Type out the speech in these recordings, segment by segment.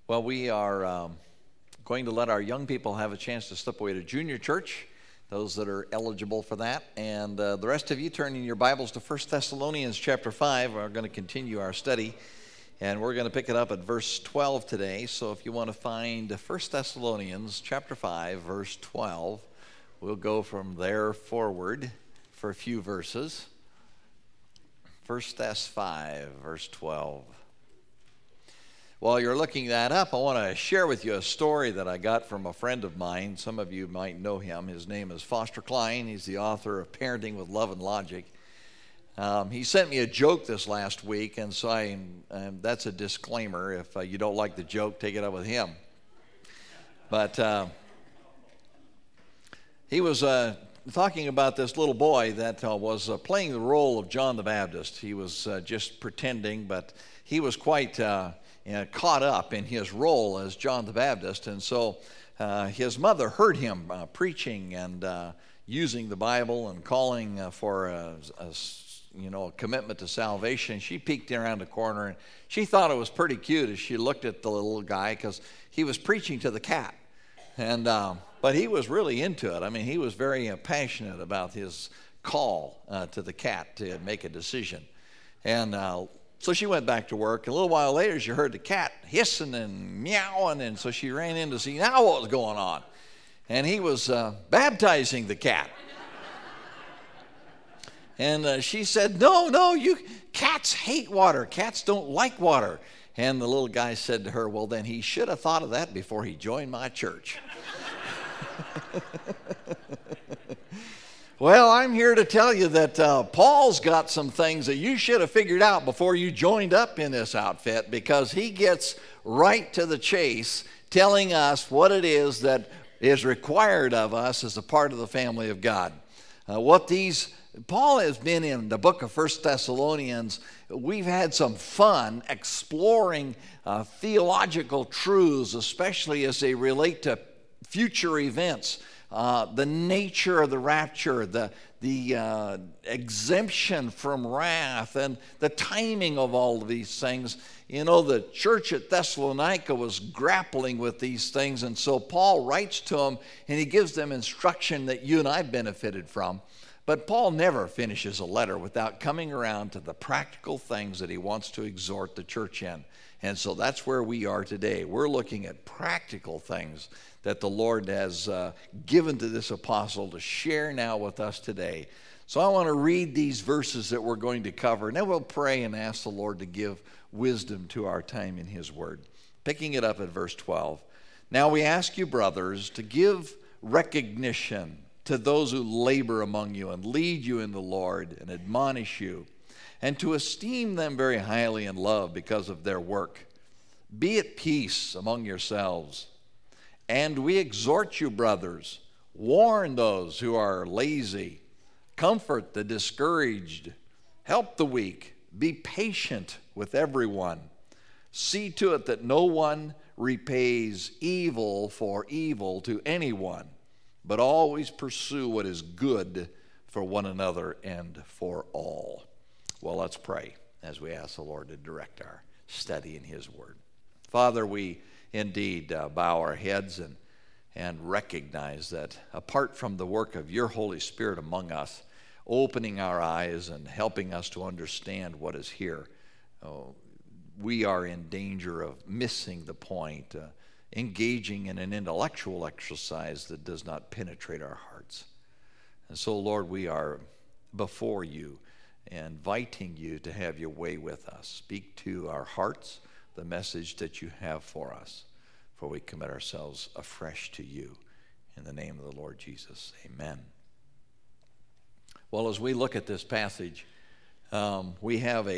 Well, we are going to let our young people have a chance to slip away to junior church, those that are eligible for that. And the rest of you turn in your Bibles to 1 Thessalonians chapter 5. We're going to continue our study, and we're going to pick it up at verse 12 today. So if you want to find 1 Thessalonians chapter 5, verse 12, we'll go from there forward for a few verses. 1 Thess 5, verse 12. While you're looking that up, I want to share with you a story that I got from a friend of mine. Some of you might know him. His name is Foster Cline. He's the author of Parenting with Love and Logic. He sent me a joke this last week, and so that's a disclaimer. If you don't like the joke, take it up with him. But he was talking about this little boy that was playing the role of John the Baptist. He was just pretending, but he was quite caught up in his role as John the Baptist. And so his mother heard him preaching and using the Bible and calling for a commitment to salvation. She peeked around the corner, and she thought it was pretty cute as she looked at the little guy, because he was preaching to the cat. And but he was really into it. I mean, he was very passionate about his call to the cat to make a decision. And so she went back to work. A little while later, she heard the cat hissing and meowing, and so she ran in to see now what was going on. And he was baptizing the cat. And she said, no, you cats hate water. Cats don't like water. And the little guy said to her, well, then he should have thought of that before he joined my church. Well, I'm here to tell you that Paul's got some things that you should have figured out before you joined up in this outfit, because he gets right to the chase, telling us what it is that is required of us as a part of the family of God. Paul has been in the book of 1 Thessalonians. We've had some fun exploring theological truths, especially as they relate to future events. The nature of the rapture, the exemption from wrath, and the timing of all of these things. You know, the church at Thessalonica was grappling with these things, and so Paul writes to them, and he gives them instruction that you and I benefited from. But Paul never finishes a letter without coming around to the practical things that he wants to exhort the church in. And so that's where we are today. We're looking at practical things that the Lord has given to this apostle to share now with us today. So I want to read these verses that we're going to cover, and then we'll pray and ask the Lord to give wisdom to our time in his word. Picking it up at verse 12. Now we ask you, brothers, to give recognition to those who labor among you and lead you in the Lord and admonish you, and to esteem them very highly in love because of their work. Be at peace among yourselves. And we exhort you, brothers, warn those who are lazy, comfort the discouraged, help the weak, be patient with everyone. See to it that no one repays evil for evil to anyone, but always pursue what is good for one another and for all. Well, let's pray as we ask the Lord to direct our study in his word. Father, we indeed bow our heads and recognize that apart from the work of your Holy Spirit among us, opening our eyes and helping us to understand what is here, we are in danger of missing the point, engaging in an intellectual exercise that does not penetrate our hearts. And so, Lord, we are before you, inviting you to have your way with us. Speak to our hearts the message that you have for us, for we commit ourselves afresh to you. In the name of the Lord Jesus, amen. Well, as we look at this passage, we have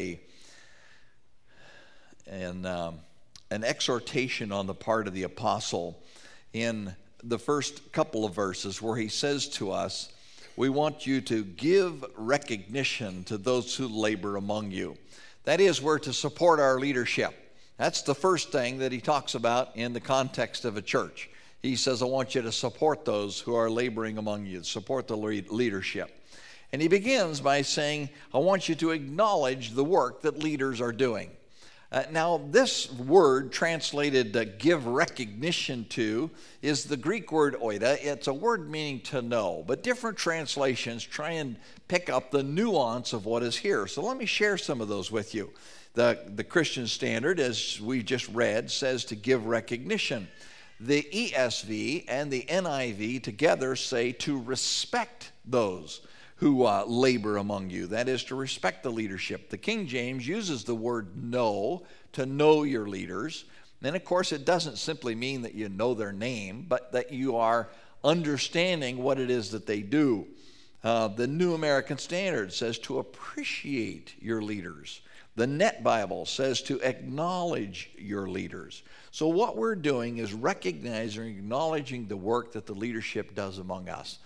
an exhortation on the part of the apostle in the first couple of verses, where he says to us, we want you to give recognition to those who labor among you. That is, we're to support our leadership. That's the first thing that he talks about in the context of a church. He says, I want you to support those who are laboring among you, support the leadership. And he begins by saying, I want you to acknowledge the work that leaders are doing. Now, this word translated give recognition to is the Greek word oida. It's a word meaning to know, but different translations try and pick up the nuance of what is here. So let me share some of those with you. The Christian Standard, as we just read, says to give recognition. The ESV and the NIV together say to respect those who labor among you. That is to respect the leadership. The King James uses the word know, to know your leaders. And of course, it doesn't simply mean that you know their name, but that you are understanding what it is that they do. The New American Standard says to appreciate your leaders. The Net Bible says to acknowledge your leaders. So what we're doing is recognizing and acknowledging the work that the leadership does among us.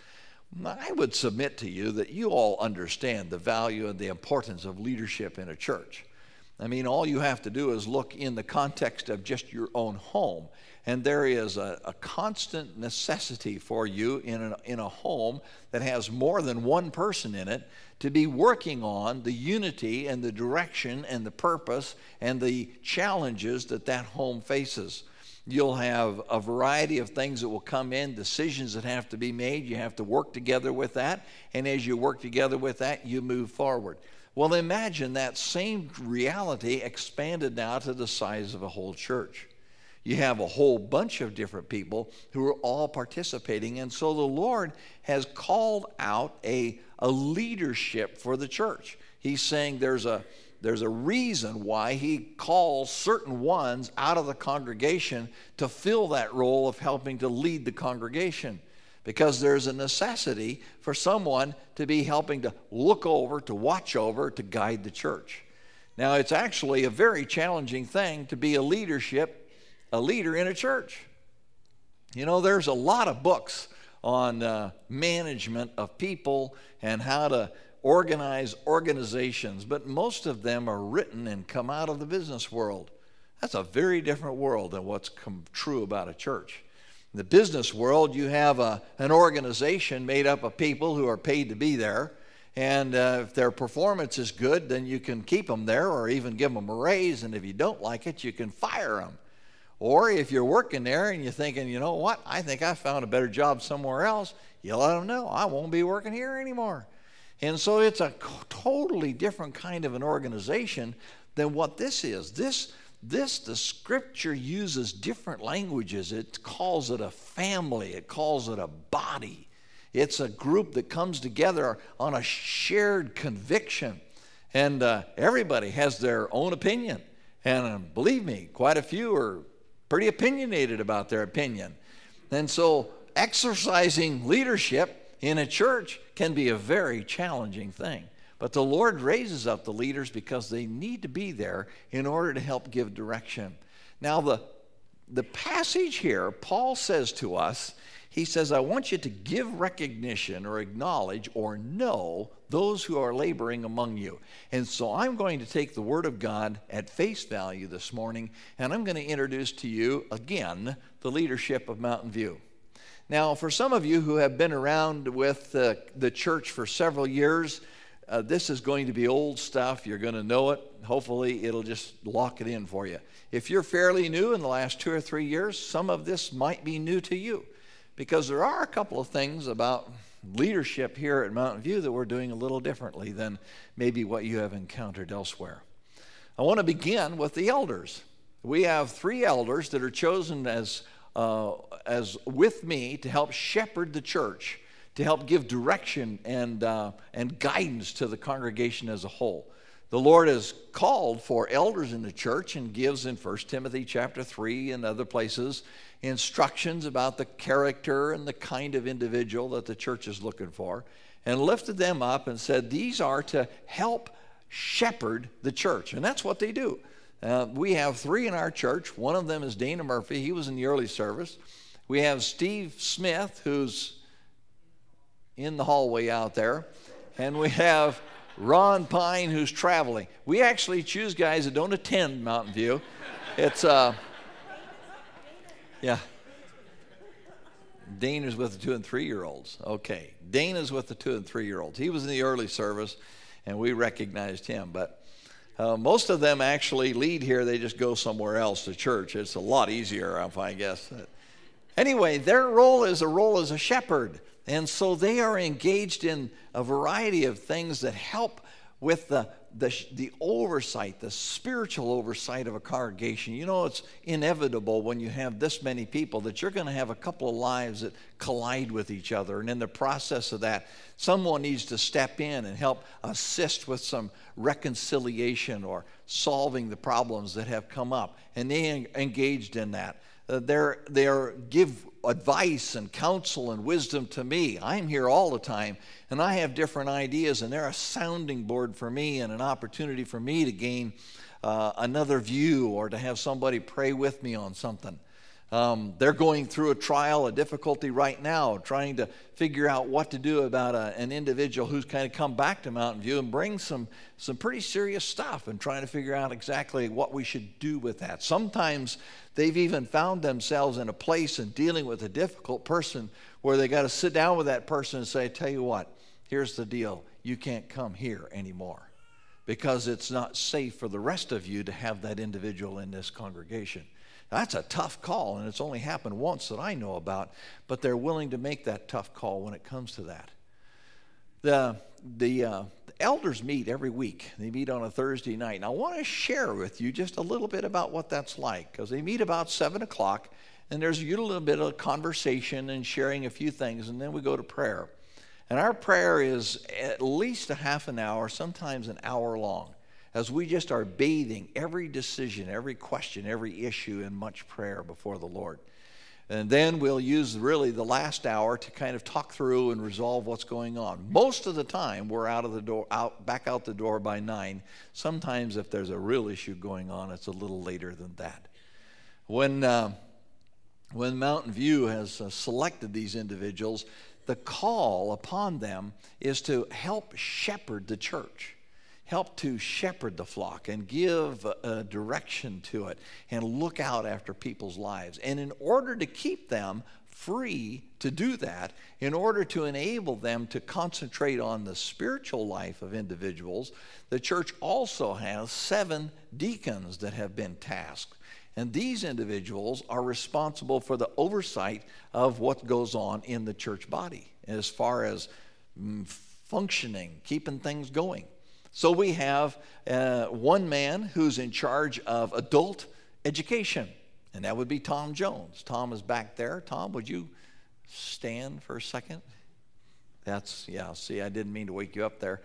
I would submit to you that you all understand the value and the importance of leadership in a church. I mean, all you have to do is look in the context of just your own home, and there is a constant necessity for you in a home that has more than one person in it to be working on the unity and the direction and the purpose and the challenges that that home faces. You'll have a variety of things that will come in, decisions that have to be made. You have to work together with that. And as you work together with that, you move forward. Well, imagine that same reality expanded now to the size of a whole church. You have a whole bunch of different people who are all participating. And so the Lord has called out a leadership for the church. He's saying there's a reason why he calls certain ones out of the congregation to fill that role of helping to lead the congregation, because there's a necessity for someone to be helping to look over, to watch over, to guide the church. Now, it's actually a very challenging thing to be a leader in a church. You know, there's a lot of books on management of people and how to organize organizations, but most of them are written and come out of the business world. That's a very different world than what's true about a church. In the business world, you have an organization made up of people who are paid to be there, and if their performance is good, then you can keep them there or even give them a raise, and if you don't like it, you can fire them. Or if you're working there and you're thinking, you know what, I think I found a better job somewhere else, you let them know, I won't be working here anymore. And so it's a totally different kind of an organization than what this is. The Scripture uses different languages. It calls it a family. It calls it a body. It's a group that comes together on a shared conviction. And everybody has their own opinion. And believe me, quite a few are pretty opinionated about their opinion. And so exercising leadership in a church can be a very challenging thing. But the Lord raises up the leaders because they need to be there in order to help give direction. Now, the passage here, Paul says to us, he says, I want you to give recognition or acknowledge or know those who are laboring among you. And so I'm going to take the Word of God at face value this morning, and I'm going to introduce to you again the leadership of Mountain View. Now, for some of you who have been around with the church for several years, this is going to be old stuff. You're going to know it. Hopefully, it'll just lock it in for you. If you're fairly new in the last 2 or 3 years, some of this might be new to you, because there are a couple of things about leadership here at Mountain View that we're doing a little differently than maybe what you have encountered elsewhere. I want to begin with the elders. We have 3 elders that are chosen as with me to help shepherd the church, to help give direction and guidance to the congregation as a whole. The Lord has called for elders in the church and gives in 1 Timothy chapter 3 and other places instructions about the character and the kind of individual that the church is looking for, and lifted them up and said these are to help shepherd the church. And that's what they do. We have 3 in our church. One of them is Dana Murphy. He was in the early service. We have Steve Smith, who's in the hallway out there. And we have Ron Pine, who's traveling. We actually choose guys that don't attend Mountain View. It's, yeah. Dana's with the 2 and 3-year-olds. Okay. Dana's with the 2 and 3-year-olds. He was in the early service, and we recognized him. But Most of them actually lead here. They just go somewhere else to church. It's a lot easier, I guess. Anyway, their role is a role as a shepherd. And so they are engaged in a variety of things that help with the oversight, the spiritual oversight of a congregation. You know, it's inevitable when you have this many people that you're going to have a couple of lives that collide with each other. And in the process of that, someone needs to step in and help assist with some reconciliation or solving the problems that have come up. And they engaged in that. They give advice and counsel and wisdom to me. I'm here all the time, and I have different ideas, and they're a sounding board for me and an opportunity for me to gain another view or to have somebody pray with me on something. They're going through a trial, a difficulty right now, trying to figure out what to do about an individual who's kind of come back to Mountain View and bring some pretty serious stuff, and trying to figure out exactly what we should do with that. Sometimes they've even found themselves in a place in dealing with a difficult person where they got to sit down with that person and say, tell you what, here's the deal. You can't come here anymore because it's not safe for the rest of you to have that individual in this congregation. That's a tough call, and it's only happened once that I know about, but they're willing to make that tough call when it comes to that. The elders meet every week. They meet on a Thursday night. And I want to share with you just a little bit about what that's like, because they meet about 7 o'clock, and there's a little bit of conversation and sharing a few things, and then we go to prayer. And our prayer is at least a half an hour, sometimes an hour long, as we just are bathing every decision, every question, every issue in much prayer before the Lord. And then we'll use really the last hour to kind of talk through and resolve what's going on. Most of the time, we're back out the door by 9. Sometimes if there's a real issue going on, it's a little later than that. When Mountain View has selected these individuals, the call upon them is to help shepherd the church. Help to shepherd the flock and give a direction to it and look out after people's lives. And in order to keep them free to do that, in order to enable them to concentrate on the spiritual life of individuals, the church also has 7 deacons that have been tasked. And these individuals are responsible for the oversight of what goes on in the church body as far as functioning, keeping things going. So we have one man who's in charge of adult education, and that would be Tom Jones. Tom is back there. Tom, would you stand for a second? See, I didn't mean to wake you up there.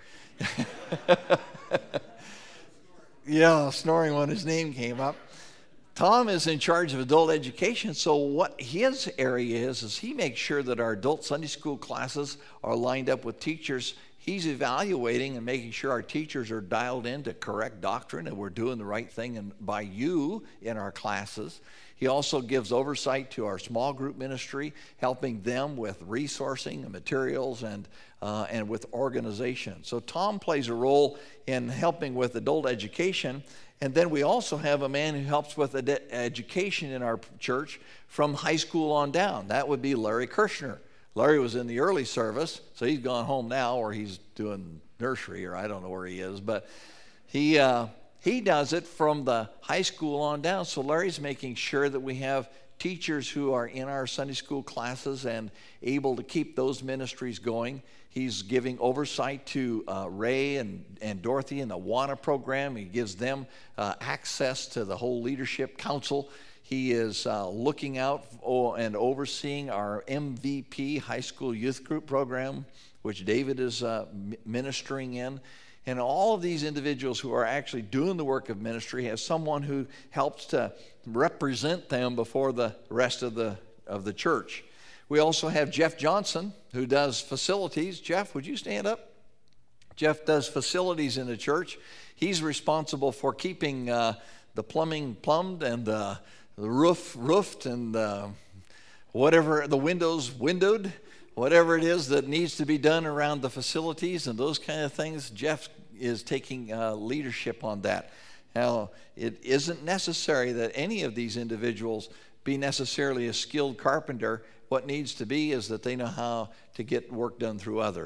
Yeah, snoring when his name came up. Tom is in charge of adult education, so what his area is he makes sure that our adult Sunday school classes are lined up with teachers. He's evaluating and making sure our teachers are dialed in to correct doctrine and we're doing the right thing by you in our classes. He also gives oversight to our small group ministry, helping them with resourcing and materials and with organization. So Tom plays a role in helping with adult education. And then we also have a man who helps with education in our church from high school on down. That would be Larry Kirshner. Larry was in the early service, so he's gone home now, or he's doing nursery, or I don't know where he is. But he does it from the high school on down. So Larry's making sure that we have teachers who are in our Sunday school classes and able to keep those ministries going. He's giving oversight to Ray and Dorothy in the WANA program. He gives them access to the whole leadership council. He is looking out and overseeing our MVP high school youth group program, which David is ministering in. And all of these individuals who are actually doing the work of ministry have someone who helps to represent them before the rest of the church. We also have Jeff Johnson, who does facilities. Jeff, would you stand up? Jeff does facilities in the church. He's responsible for keeping the plumbing plumbed and the roof roofed and whatever, the windows windowed, whatever it is that needs to be done around the facilities and those kind of things. Jeff is taking leadership on that. Now, it isn't necessary that any of these individuals be necessarily a skilled carpenter. What needs to be is that they know how to get work done through others,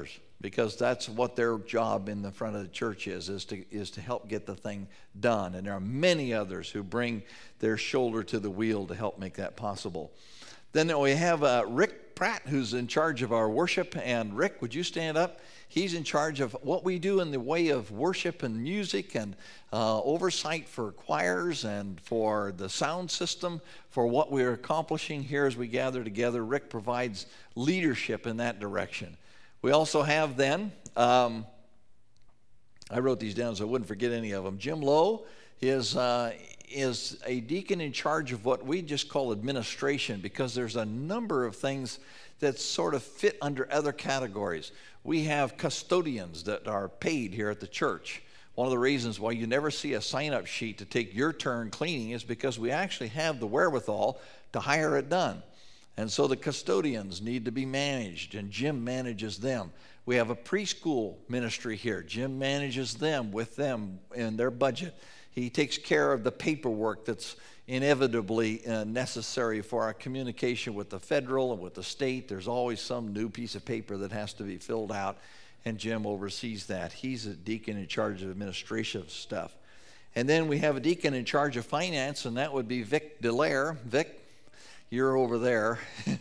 because that's what their job in the front of the church is to help get the thing done. And there are many others who bring their shoulder to the wheel to help make that possible. Then we have Rick Pratt, who's in charge of our worship. And Rick, would you stand up? He's in charge of what we do in the way of worship and music and oversight for choirs and for the sound system, for what we're accomplishing here as we gather together. Rick provides leadership in that direction. We also have then, I wrote these down so I wouldn't forget any of them. Jim Lowe is a deacon in charge of what we just call administration, because there's a number of things that sort of fit under other categories. We have custodians that are paid here at the church. One of the reasons why you never see a sign-up sheet to take your turn cleaning is because we actually have the wherewithal to hire it done. And so the custodians need to be managed, and Jim manages them. We have a preschool ministry here. Jim manages them with them in their budget. He takes care of the paperwork that's inevitably necessary for our communication with the federal and with the state. There's always some new piece of paper that has to be filled out, and Jim oversees that. He's a deacon in charge of administrative stuff. And then we have a deacon in charge of finance, and that would be Vic Delaire. Vic, you're over there.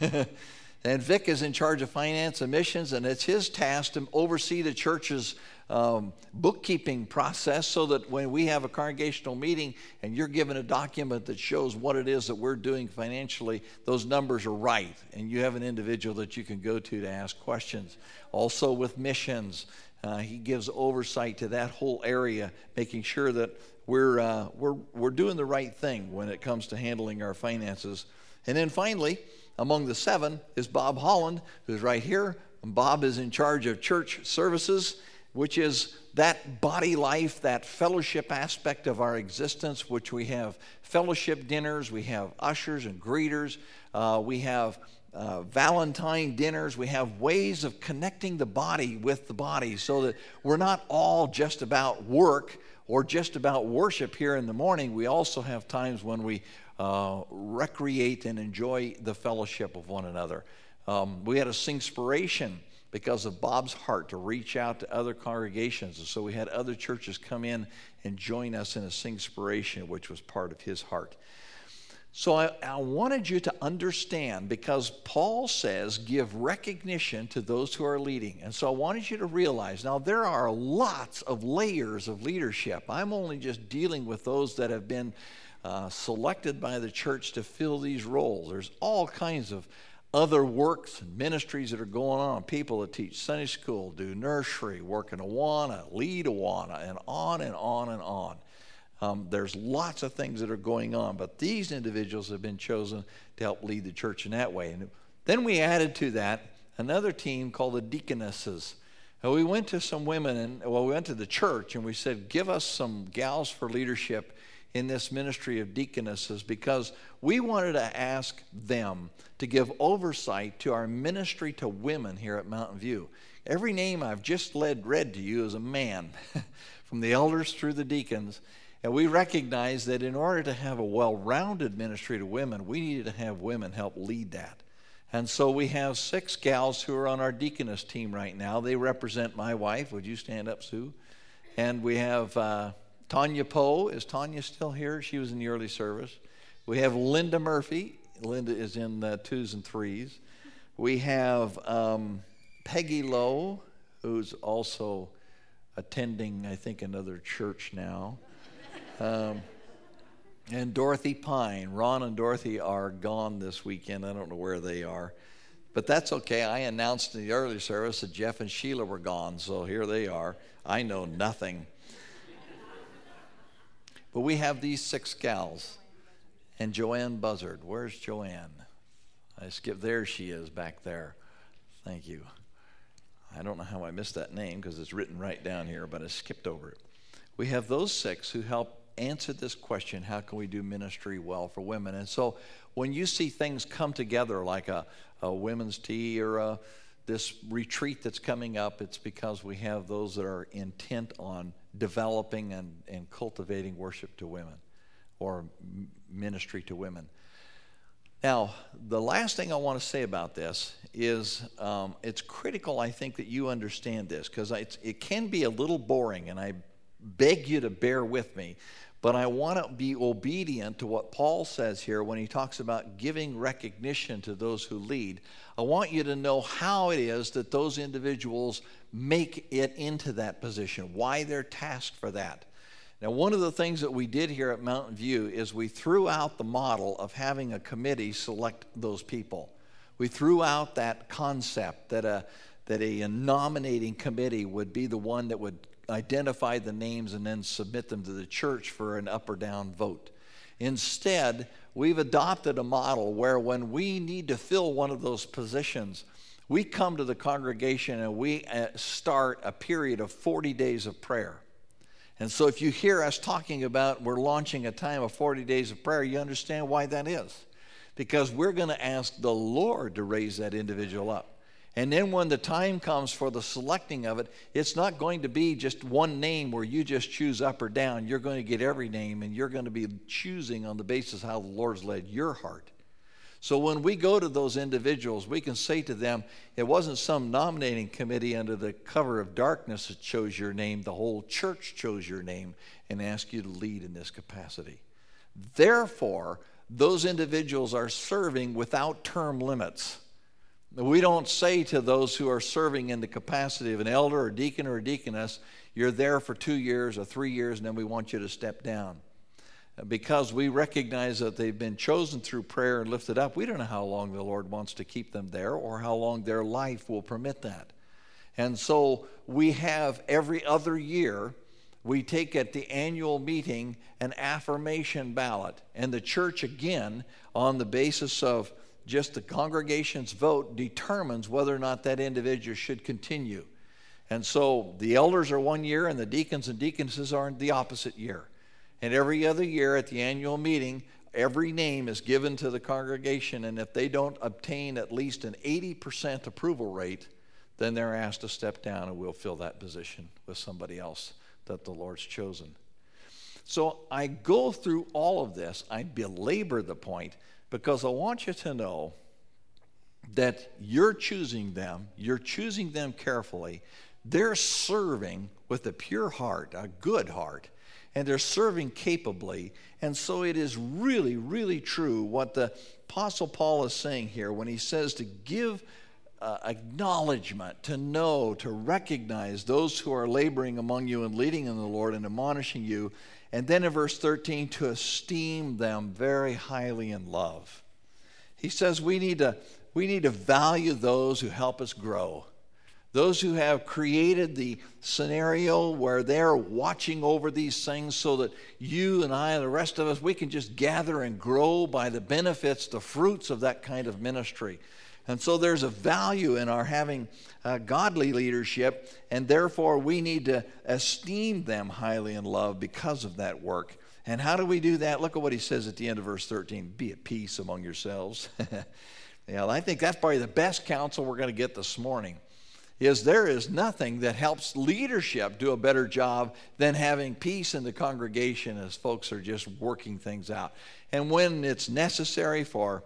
And Vic is in charge of finance and missions, and it's his task to oversee the church's bookkeeping process, so that when we have a congregational meeting and you're given a document that shows what it is that we're doing financially, those numbers are right, and you have an individual that you can go to ask questions. Also with missions, he gives oversight to that whole area, making sure that we're doing the right thing when it comes to handling our finances. And then finally, among the 7 is Bob Holland, who's right here. Bob is in charge of church services, which is that body life, that fellowship aspect of our existence, which we have fellowship dinners, we have ushers and greeters, we have Valentine dinners, we have ways of connecting the body with the body, so that we're not all just about work or just about worship here in the morning. We also have times when we recreate and enjoy the fellowship of one another. We had a Singspiration because of Bob's heart to reach out to other congregations. And so we had other churches come in and join us in a Singspiration, which was part of his heart. So I wanted you to understand, because Paul says, give recognition to those who are leading. And so I wanted you to realize, now there are lots of layers of leadership. I'm only just dealing with those that have been selected by the church to fill these roles. There's all kinds of other works and ministries that are going on. People that teach Sunday school, do nursery, work in Awana, lead Awana, and on and on and on. There's lots of things that are going on, but these individuals have been chosen to help lead the church in that way. And then we added to that another team called the deaconesses. And we went to some women, we went to the church, and we said, give us some gals for leadership in this ministry of deaconesses, because we wanted to ask them to give oversight to our ministry to women here at Mountain View. Every name I've just read to you is a man, from the elders through the deacons, and we recognize that in order to have a well-rounded ministry to women, we needed to have women help lead that. And so we have 6 gals who are on our deaconess team right now. They represent my wife. Would you stand up, Sue? And we have Tanya Poe. Is Tanya still here? She was in the early service. We have Linda Murphy. Linda is in the 2s and 3s. We have Peggy Lowe, who's also attending, I think, another church now. And Dorothy Pine. Ron and Dorothy are gone this weekend. I don't know where they are. But that's okay. I announced in the early service that Jeff and Sheila were gone, so here they are. I know nothing. But we have these 6 gals. And Joanne Buzzard. Where's Joanne? I skipped. There she is, back there. Thank you. I don't know how I missed that name because it's written right down here, but I skipped over it. We have those 6 who help answer this question, how can we do ministry well for women? And so when you see things come together like a women's tea or this retreat that's coming up, it's because we have those that are intent on developing and cultivating worship to women or ministry to women. Now, the last thing I want to say about this is it's critical, I think, that you understand this, because it can be a little boring, and I beg you to bear with me. But I want to be obedient to what Paul says here when he talks about giving recognition to those who lead. I want you to know how it is that those individuals make it into that position, why they're tasked for that. Now, one of the things that we did here at Mountain View is we threw out the model of having a committee select those people. We threw out that concept that a nominating committee would be the one that would identify the names and then submit them to the church for an up or down vote. Instead, we've adopted a model where when we need to fill one of those positions, we come to the congregation and we start a period of 40 days of prayer. And so if you hear us talking about we're launching a time of 40 days of prayer, you understand why that is. Because we're going to ask the Lord to raise that individual up. And then when the time comes for the selecting of it, it's not going to be just one name where you just choose up or down. You're going to get every name, and you're going to be choosing on the basis of how the Lord's led your heart. So when we go to those individuals, we can say to them, it wasn't some nominating committee under the cover of darkness that chose your name. The whole church chose your name and asked you to lead in this capacity. Therefore, those individuals are serving without term limits. We don't say to those who are serving in the capacity of an elder or deacon or a deaconess, you're there for 2 years or 3 years and then we want you to step down. Because we recognize that they've been chosen through prayer and lifted up, we don't know how long the Lord wants to keep them there or how long their life will permit that. And so we have every other year, we take at the annual meeting an affirmation ballot. And the church, again, on the basis of just the congregation's vote, determines whether or not that individual should continue. And so the elders are 1 year and the deacons and deaconesses are in the opposite year. And every other year at the annual meeting, every name is given to the congregation, and if they don't obtain at least an 80% approval rate, then they're asked to step down and we'll fill that position with somebody else that the Lord's chosen. So I go through all of this, I belabor the point, because I want you to know that you're choosing them carefully. They're serving with a pure heart, a good heart, and they're serving capably. And so it is really, really true what the Apostle Paul is saying here when he says to give acknowledgement, to know, to recognize those who are laboring among you and leading in the Lord and admonishing you. And then in verse 13, to esteem them very highly in love. He says we need to value those who help us grow. Those who have created the scenario where they're watching over these things so that you and I and the rest of us, we can just gather and grow by the benefits, the fruits of that kind of ministry. And so there's a value in our having godly leadership, and therefore we need to esteem them highly in love because of that work. And how do we do that? Look at what he says at the end of verse 13. Be at peace among yourselves. Yeah, I think that's probably the best counsel we're going to get this morning. There is nothing that helps leadership do a better job than having peace in the congregation as folks are just working things out. And when it's necessary for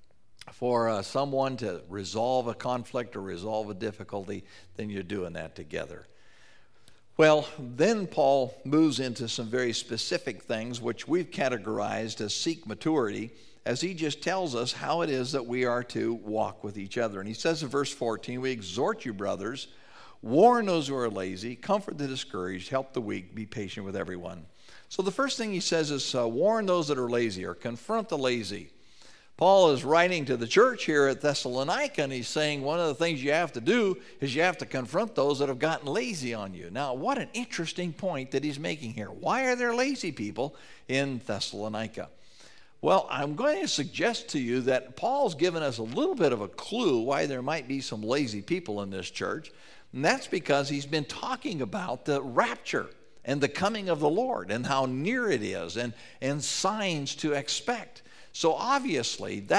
someone to resolve a conflict or resolve a difficulty, then you're doing that together. Well, then Paul moves into some very specific things which we've categorized as seek maturity, as he just tells us how it is that we are to walk with each other. And he says in verse 14, we exhort you, brothers, warn those who are lazy, comfort the discouraged, help the weak, be patient with everyone. So the first thing he says is warn those that are lazy, or confront the lazy. Paul is writing to the church here at Thessalonica, and he's saying one of the things you have to do is you have to confront those that have gotten lazy on you. Now, what an interesting point that he's making here. Why are there lazy people in Thessalonica? Well, I'm going to suggest to you that Paul's given us a little bit of a clue why there might be some lazy people in this church, and that's because he's been talking about the rapture and the coming of the Lord and how near it is and signs to expect. So obviously that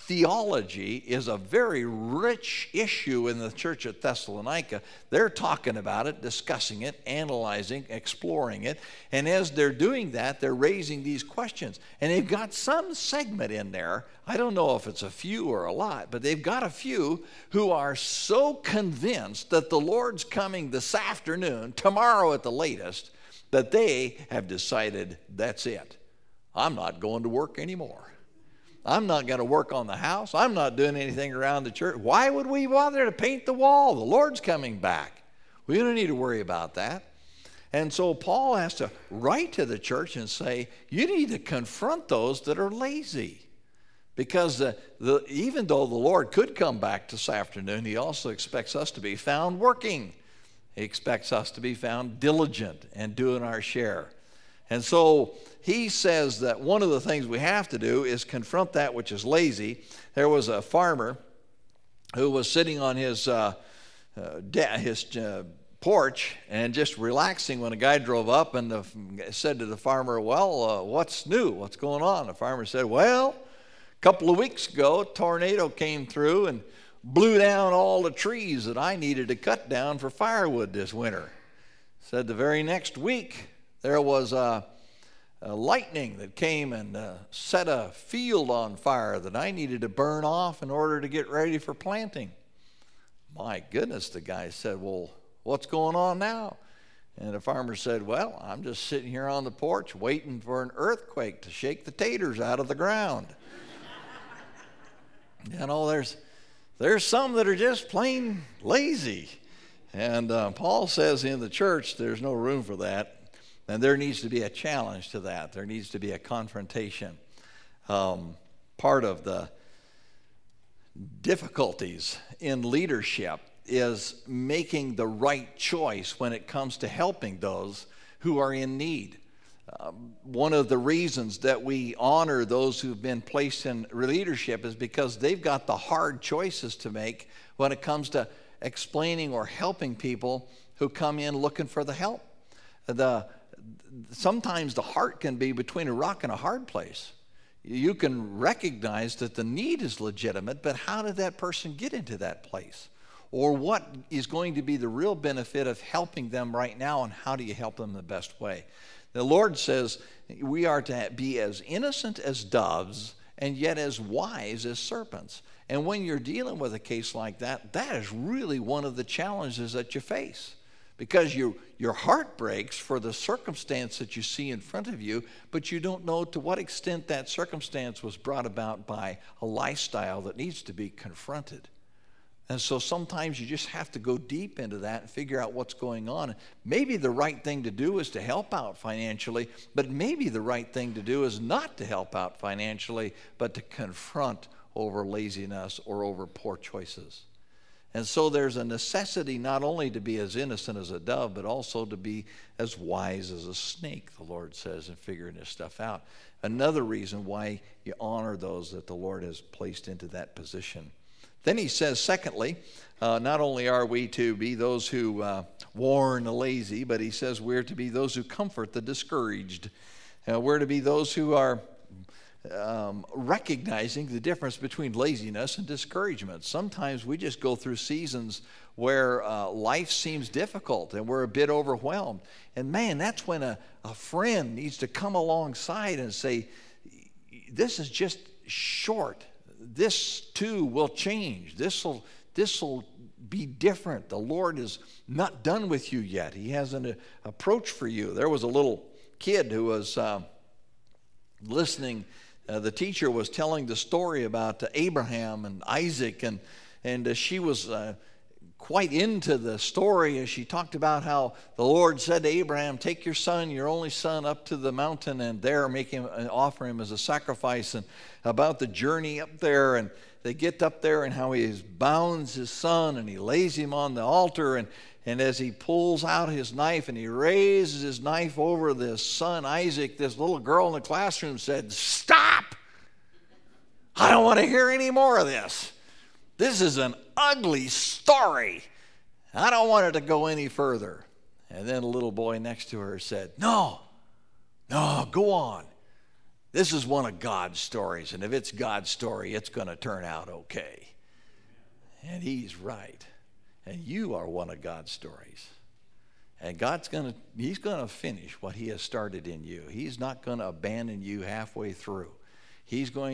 theology is a very rich issue in the church at Thessalonica. They're talking about it, discussing it, analyzing, exploring it. And as they're doing that, they're raising these questions. And they've got some segment in there. I don't know if it's a few or a lot, but they've got a few who are so convinced that the Lord's coming this afternoon, tomorrow at the latest, that they have decided that's it. I'm not going to work anymore. I'm not going to work on the house. I'm not doing anything around the church. Why would we bother to paint the wall? The Lord's coming back. We don't need to worry about that. And so Paul has to write to the church and say, you need to confront those that are lazy. Because even though the Lord could come back this afternoon, he also expects us to be found working. He expects us to be found diligent and doing our share. And so he says that one of the things we have to do is confront that which is lazy. There was a farmer who was sitting on his porch and just relaxing when a guy drove up and said to the farmer, well, what's new? What's going on? The farmer said, well, a couple of weeks ago, a tornado came through and blew down all the trees that I needed to cut down for firewood this winter. Said the very next week, there was a lightning that came and set a field on fire that I needed to burn off in order to get ready for planting. My goodness, the guy said, well, what's going on now? And the farmer said, well, I'm just sitting here on the porch waiting for an earthquake to shake the taters out of the ground. You know, there's some that are just plain lazy. And Paul says in the church there's no room for that. And there needs to be a challenge to that. There needs to be a confrontation. Part of the difficulties in leadership is making the right choice when it comes to helping those who are in need. One of the reasons that we honor those who've been placed in leadership is because they've got the hard choices to make when it comes to explaining or helping people who come in looking for the help. Sometimes the heart can be between a rock and a hard place. You can recognize that the need is legitimate, but how did that person get into that place? Or what is going to be the real benefit of helping them right now, and how do you help them the best way? The Lord says we are to be as innocent as doves and yet as wise as serpents. And when you're dealing with a case like that, that is really one of the challenges that you face. Because your heart breaks for the circumstance that you see in front of you, but you don't know to what extent that circumstance was brought about by a lifestyle that needs to be confronted. And so sometimes you just have to go deep into that and figure out what's going on. Maybe the right thing to do is to help out financially, but maybe the right thing to do is not to help out financially, but to confront over laziness or over poor choices. And so there's a necessity not only to be as innocent as a dove, but also to be as wise as a snake, the Lord says, in figuring this stuff out. Another reason why you honor those that the Lord has placed into that position. Then he says, secondly, not only are we to be those who warn the lazy, but he says we're to be those who comfort the discouraged. We're to be those who are recognizing the difference between laziness and discouragement. Sometimes we just go through seasons where life seems difficult and we're a bit overwhelmed. And man, that's when a friend needs to come alongside and say, this is just short. This too will change. This will be different. The Lord is not done with you yet. He has an approach for you. There was a little kid who was listening. The teacher was telling the story about Abraham and Isaac, and she was quite into the story as she talked about how the Lord said to Abraham, take your son, your only son, up to the mountain and there offer him as a sacrifice, and about the journey up there. And they get up there and how he bounds his son and he lays him on the altar, and as he pulls out his knife and he raises his knife over this son Isaac, this little girl in the classroom said, stop! I don't want to hear any more of this. This is an ugly story. I don't want it to go any further. And then a little boy next to her said, no, go on. This is one of God's stories, and if it's God's story, it's going to turn out okay. And he's right. And you are one of God's stories. And he's going to finish what he has started in you. He's not going to abandon you halfway through. He's going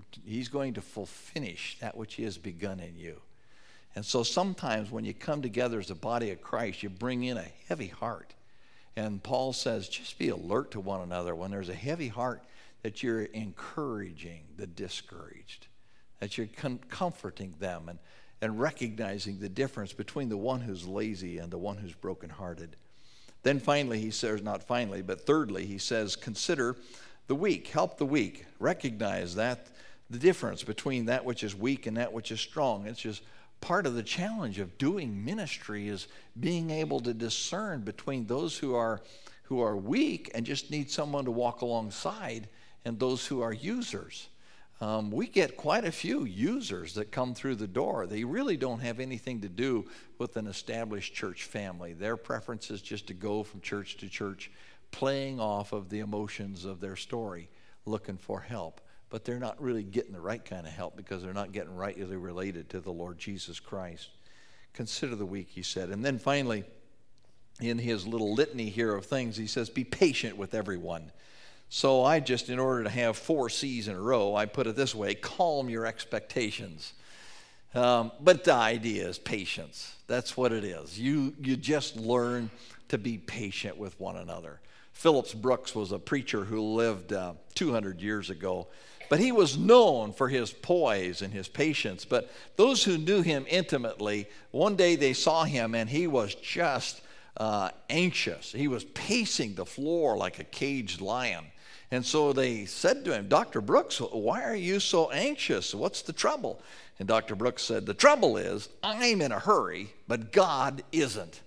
to finish that which he has begun in you. And so sometimes when you come together as a body of Christ, you bring in a heavy heart. And Paul says, just be alert to one another. When there's a heavy heart, that you're encouraging the discouraged, that you're comforting them and recognizing the difference between the one who's lazy and the one who's brokenhearted. Then finally, he says, not finally, but thirdly, he says, consider the weak, help the weak. Recognize that the difference between that which is weak and that which is strong. It's just part of the challenge of doing ministry is being able to discern between those who are weak and just need someone to walk alongside and those who are users. We get quite a few users that come through the door. They really don't have anything to do with an established church family. Their preference is just to go from church to church, playing off of the emotions of their story, looking for help. But they're not really getting the right kind of help because they're not getting rightly related to the Lord Jesus Christ. Consider the weak, he said. And then finally, in his little litany here of things, he says, be patient with everyone. So in order to have 4 C's in a row, I put it this way: calm your expectations. But the idea is patience. That's what it is. You just learn to be patient with one another. Phillips Brooks was a preacher who lived 200 years ago, but he was known for his poise and his patience. But those who knew him intimately, one day they saw him and he was just anxious. He was pacing the floor like a caged lion. And so they said to him, Dr. Brooks, why are you so anxious? What's the trouble? And Dr. Brooks said, the trouble is I'm in a hurry, but God isn't.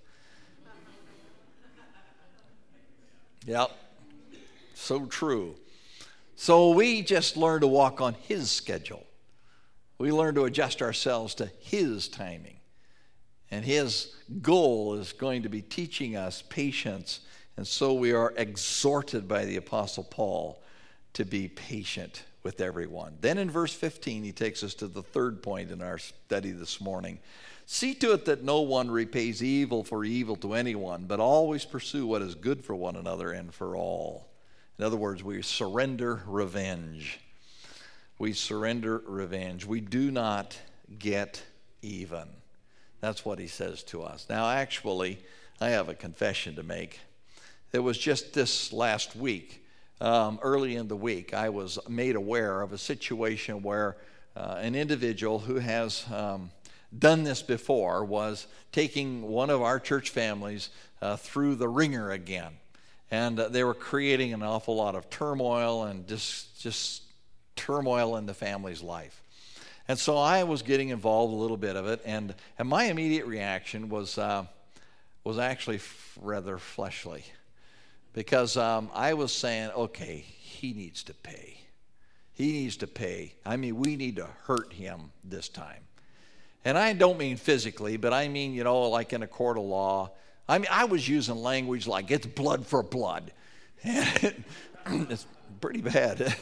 Yep, so true. So we just learn to walk on his schedule. We learn to adjust ourselves to his timing. And his goal is going to be teaching us patience. And so we are exhorted by the Apostle Paul to be patient with everyone. Then in verse 15, he takes us to the third point in our study this morning. See to it that no one repays evil for evil to anyone, but always pursue what is good for one another and for all. In other words, we surrender revenge. We surrender revenge. We do not get even. That's what he says to us. Now, actually, I have a confession to make. It was just this last week, early in the week, I was made aware of a situation where an individual who has done this before was taking one of our church families through the ringer again. And they were creating an awful lot of turmoil and just turmoil in the family's life. And so I was getting involved a little bit of it, and my immediate reaction was actually rather fleshly. Because I was saying, okay, he needs to pay. He needs to pay. I mean, we need to hurt him this time. And I don't mean physically, but I mean, like in a court of law. I mean, I was using language like it's blood for blood. It's pretty bad.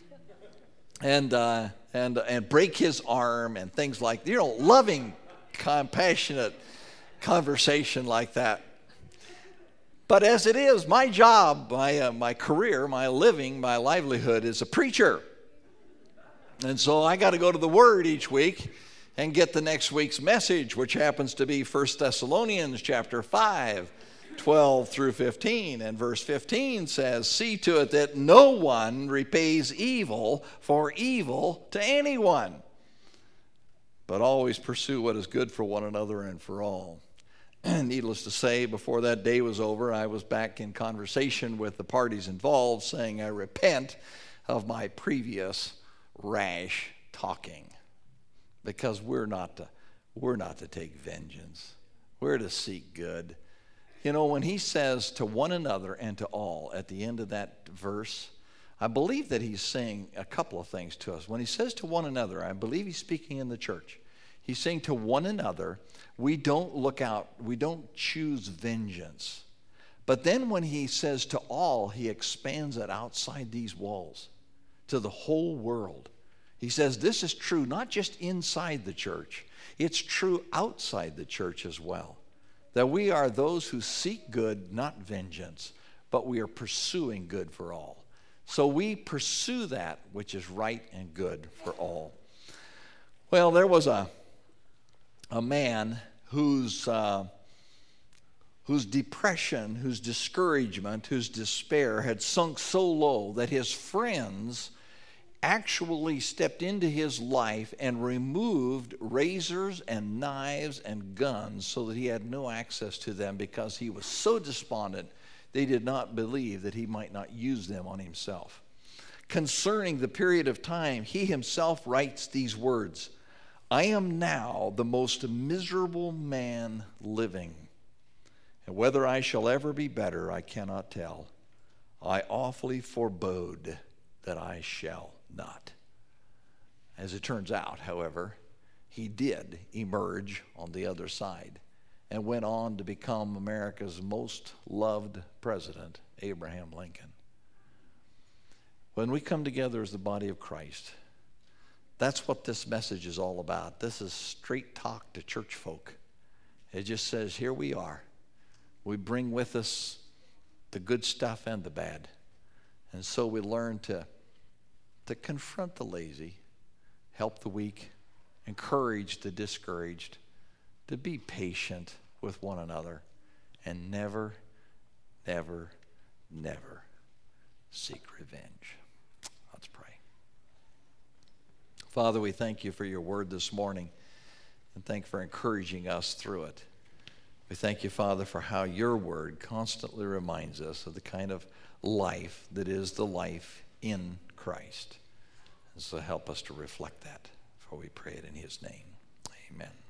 And break his arm and things like, loving, compassionate conversation like that. But as it is, my job, my career, my living, my livelihood is a preacher. And so I got to go to the Word each week and get the next week's message, which happens to be 1 Thessalonians chapter 5, 12 through 15. And verse 15 says, see to it that no one repays evil for evil to anyone, but always pursue what is good for one another and for all. Needless to say, before that day was over, I was back in conversation with the parties involved, saying I repent of my previous rash talking, because we're not to take vengeance. We're to seek good. When he says to one another and to all at the end of that verse, I believe that he's saying a couple of things to us. When he says to one another, I believe he's speaking in the church. He's saying to one another, we don't look out, we don't choose vengeance. But then when he says to all, he expands it outside these walls. to the whole world. He says this is true not just inside the church, it's true outside the church as well. That we are those who seek good, not vengeance, but we are pursuing good for all. So we pursue that which is right and good for all. Well, there was a man whose depression, whose discouragement, whose despair had sunk so low that his friends actually stepped into his life and removed razors and knives and guns so that he had no access to them because he was so despondent they did not believe that he might not use them on himself. Concerning the period of time, he himself writes these words, "I am now the most miserable man living, and whether I shall ever be better I cannot tell. I awfully forebode that I shall not." As it turns out, however, he did emerge on the other side and went on to become America's most loved president, Abraham Lincoln. When we come together as the body of Christ, that's what this message is all about. This is straight talk to church folk. It just says, here we are. We bring with us the good stuff and the bad. And so we learn to confront the lazy, help the weak, encourage the discouraged, to be patient with one another, and never, never, never seek revenge. Let's pray. Father, we thank you for your word this morning, and thank you for encouraging us through it. We thank you, Father, for how your word constantly reminds us of the kind of life that is the life in Christ. And so help us to reflect that, for we pray it in his name. Amen.